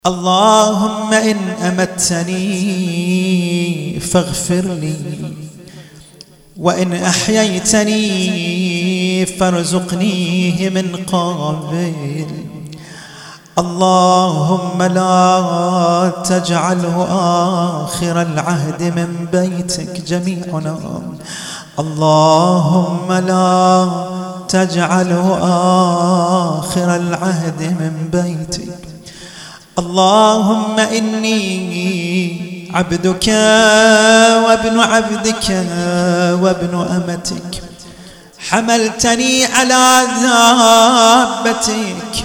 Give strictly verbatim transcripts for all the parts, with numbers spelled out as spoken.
اللهم إن أمتني فاغفر لي، وإن أحييتني فارزقنيه من قابل. اللهم لا تجعله آخر العهد من بيتك جميعنا. اللهم لا تجعله آخر العهد من بيتك. اللهم إني عبدك وابن عبدك وابن أمتك، حملتني على دابتك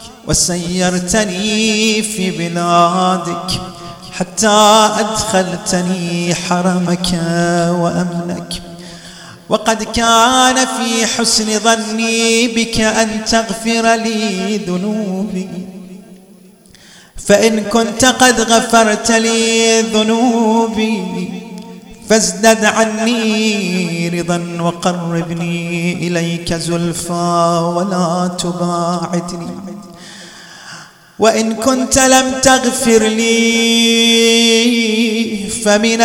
وسيرتني في بلادك حتى أدخلتني حرمك وأمنك، وقد كان في حسن ظني بك أن تغفر لي ذنوبي، فإن كنت قد غفرت لي ذنوبي فازدد عني رضا وقربني إليك زلفى ولا تباعدني، وإن كنت لم تغفر لي فمن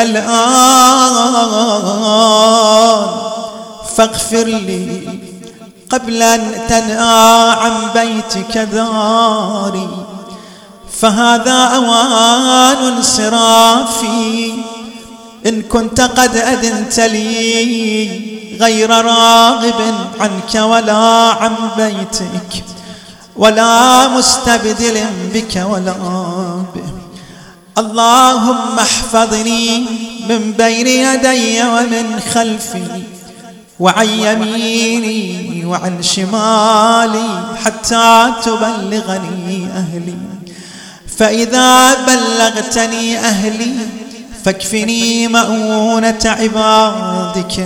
الآن فاغفر لي قبل أن تنأى عن بيتك داري، فهذا أوان انصرافي. إن كنت قد أذنت لي غير راغب عنك ولا عن بيتك ولا مستبدل بك ولا به، اللهم احفظني من بين يدي ومن خلفي وعن يميني وعن شمالي حتى تبلغني أهلي، فإذا بلغتني أهلي فاكفني مؤونة عبادك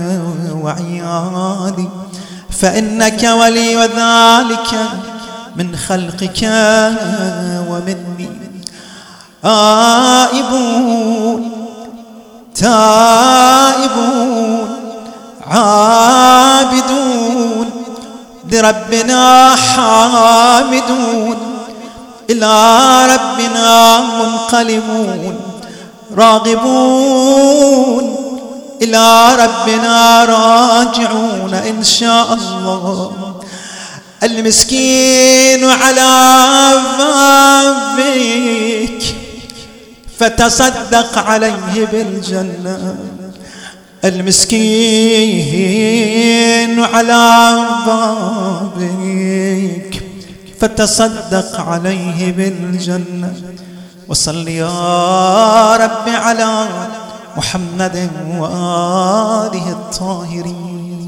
وعيالي، فإنك ولي ذلك من خلقك ومني. آئبون تائبون عابدون لربنا حامدون، إلى ربنا منقلبون راغبون، إلى ربنا راجعون إن شاء الله. المسكين على بابك فتصدق عليه بالجنة، المسكين على بابك فتصدق عليه بالجنة. وصل يا رب على محمد وآله الطاهرين.